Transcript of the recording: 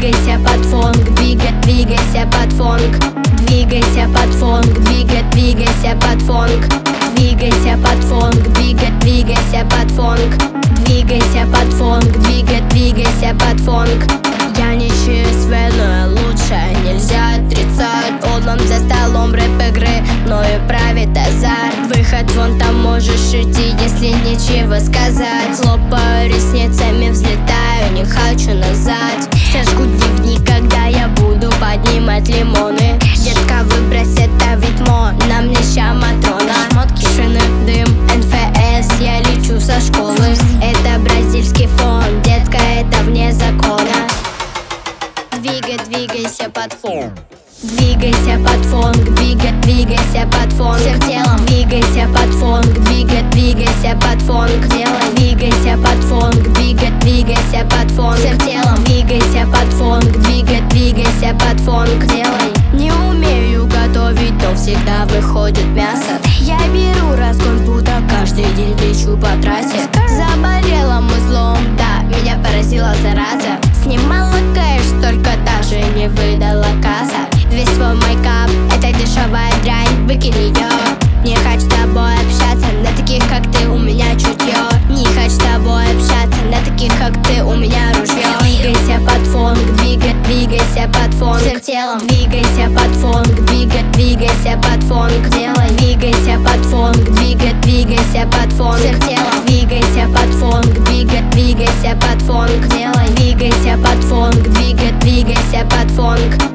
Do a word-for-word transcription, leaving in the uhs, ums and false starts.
двигайся под фонк, двигай, двигайся под фонк, двигайся под фонк, двигай, двигайся под фонк, двигайся под фонк, двигай, двигайся под фонк, двигайся под фонк, двигай, двигайся под фонк. Я не чувствую, лучше нельзя отрицать. Утлом за столом рэп-игры, мною правит азарт. Выход вон там, можешь идти, если нечего сказать. Хлопаю ресницами, взлетаю, не хочу назад. Сожгу дневник, когда я буду поднимать лимоны. Детка, выбрось это ведьмо, на мне ща Матрона. Шмотки, шины, дым, эн эф эс, я лечу со школы. Это бразильский фон, детка, это вне закона. Двигай, двигайся под фон. Двигайся под фонк, двигай, двигайся под фонк. Всем телом двигайся под фонк, двигай, двигайся под фонк. Делай, двигайся под фонк, двигай, двигайся под фонк. Всем телом двигайся под фонк, двигай, двигайся под фонк. Делай. Не умею готовить, но всегда выходит мясо. Я беру разгон, будто каждый день лечу по трассе. Заболела музлом, да, меня поразила зараза. Снимала кэш, только даже не выдала касса. Весь твой мейкап — это дешевая дрянь, выкинь ее. Не хочу с тобой общаться, на таких как ты у меня чутье. Не хочу с тобой общаться, на таких как ты у меня ружье. Двигайся под фонк, двигай, двигайся под фонк. Всем телом двигайся под фонк, двигай, двигайся под фонк. Делай, двигайся под фонк, двигай, двигайся под фонк. Всем телом двигайся под фонк, двигай, двигайся под фонк. Делай, двигайся под фонк, двигай, двигайся под фонк.